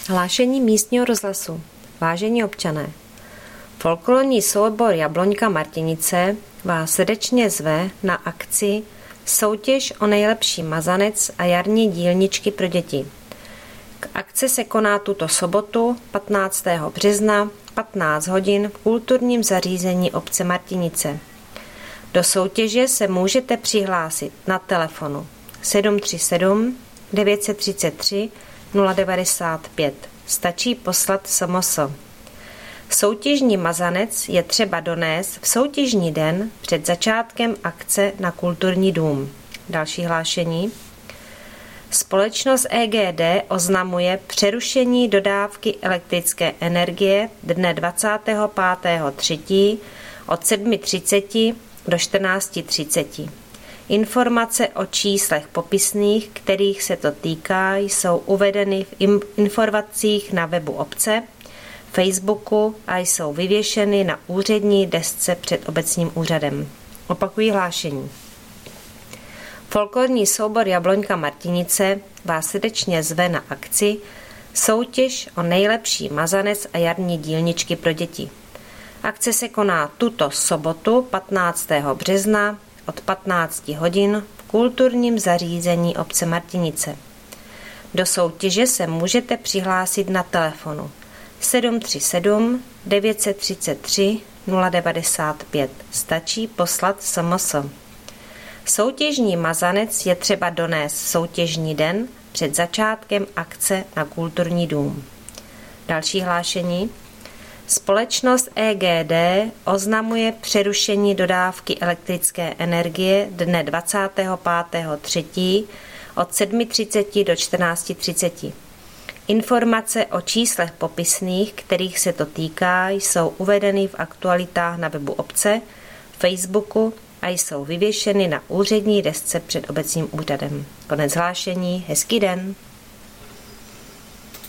Hlášení místního rozhlasu. Vážení občané, folklorní soubor Jabloňka Martinice vás srdečně zve na akci Soutěž o nejlepší mazanec a jarní dílničky pro děti. Akce se koná tuto sobotu 15. března 15 hodin v kulturním zařízení obce Martinice. Do soutěže se můžete přihlásit na telefonu 737 933 095. Stačí poslat SMS. Soutěžní mazanec je třeba donést v soutěžní den před začátkem akce na Kulturní dům. Další hlášení. Společnost EGD oznamuje přerušení dodávky elektrické energie dne 25.3. od 7:30 do 14:30. Informace o číslech popisných, kterých se to týká, jsou uvedeny v informacích na webu obce, Facebooku a jsou vyvěšeny na úřední desce před obecním úřadem. Opakují hlášení. Folklorní soubor Jabloňka Martinice vás srdečně zve na akci Soutěž o nejlepší mazanec a jarní dílničky pro děti. Akce se koná tuto sobotu 15. března od 15 hodin v kulturním zařízení obce Martinice. Do soutěže se můžete přihlásit na telefonu 737 933 095. Stačí poslat SMS. Soutěžní mazanec je třeba donést soutěžní den před začátkem akce na Kulturní dům. Další hlášení. Společnost EGD oznamuje přerušení dodávky elektrické energie dne 25.3. od 7:30 do 14:30. Informace o číslech popisných, kterých se to týká, jsou uvedeny v aktualitách na webu obce, Facebooku a jsou vyvěšeny na úřední desce před obecním úřadem. Konec hlášení, hezký den.